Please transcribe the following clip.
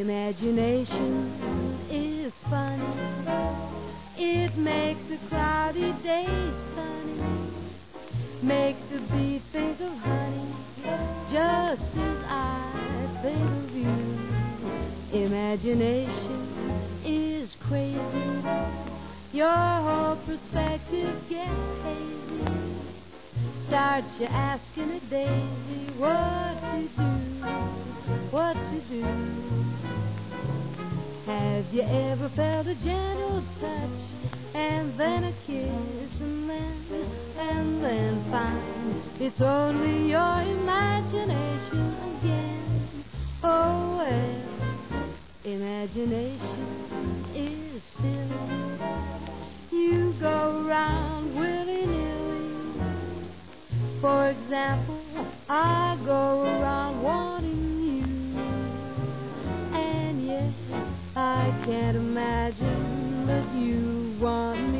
Imagination is funny. It makes a cloudy day sunny. Makes the bee think of honey, just as I think of you. Imagination is crazy. Your whole perspective gets hazy. Starts you asking a daisy what to do, what to do. Have you ever felt a gentle touch, and then a kiss, and then find it's only your imagination again? Oh well, imagination is silly. You go round willy-nilly. For example, I go around wanting you, and yet I can't imagine that you want me.